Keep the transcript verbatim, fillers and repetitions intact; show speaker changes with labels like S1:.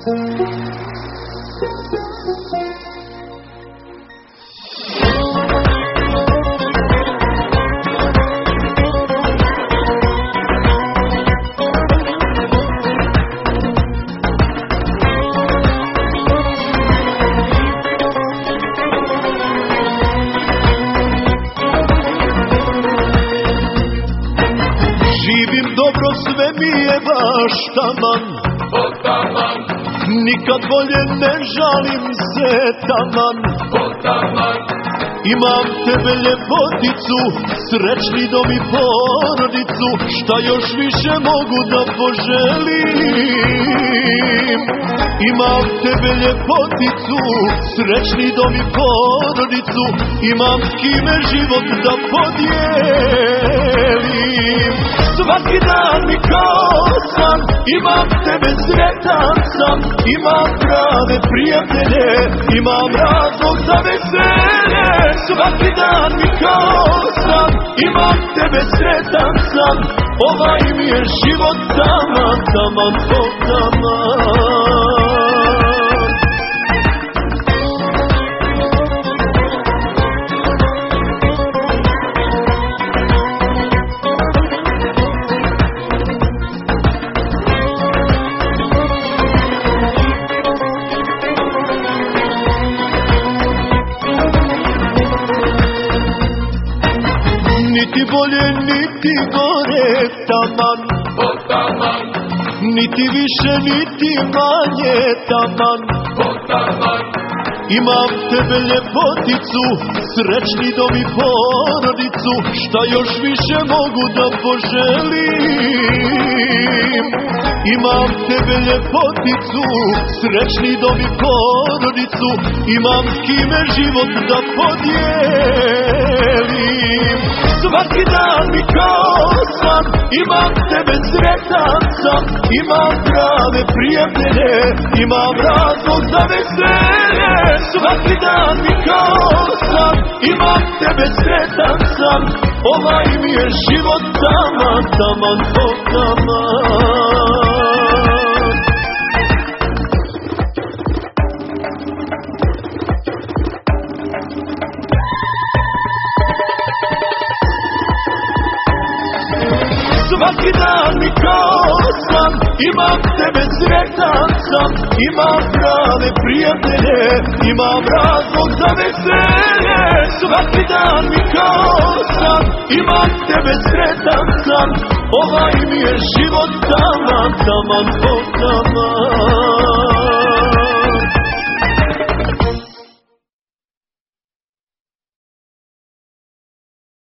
S1: Živim dobro, sve mi je baš taman,
S2: Potaman,
S1: nikad bolje ne žalim se taman.
S2: potaman,
S1: Imam tebe ljepoticu, srećni dom i porodicu, šta još više mogu da poželim. Imam tebe ljepoticu, srećni dom i porodicu, imam s kime život da podijelim. Svaki dan mi kao san, imam tebe, sretan sam, imam prave prijatelje, imam razlog za veselje. Svaki dan mi kao san, imam tebe, sretan sam, ovaj mi je život taman, taman, potaman. Niti bolje, niti gore, taman,
S2: potaman,
S1: niti više, niti manje, taman.
S2: potaman,
S1: Imam tebe ljepoticu, srećni dom i porodicu, šta još više mogu da poželim. Imam tebe ljepoticu, srećni dom i porodicu, imam s kime život da podijelim. Svaki dan mi kao san, imam tebe, sretan sam, imam prave prijatelje, imam razlog za veselje. Svaki dan mi kao san, imam tebe, sretan sam, ovaj mi je život taman, taman, potaman. Svaki dan mi kao san, imam tebe, sretan sam, imam prave prijatelje, imam razlog za veselje. Svaki dan mi kao san, imam tebe, sretan sam, ovaj mi je život taman, taman, potaman.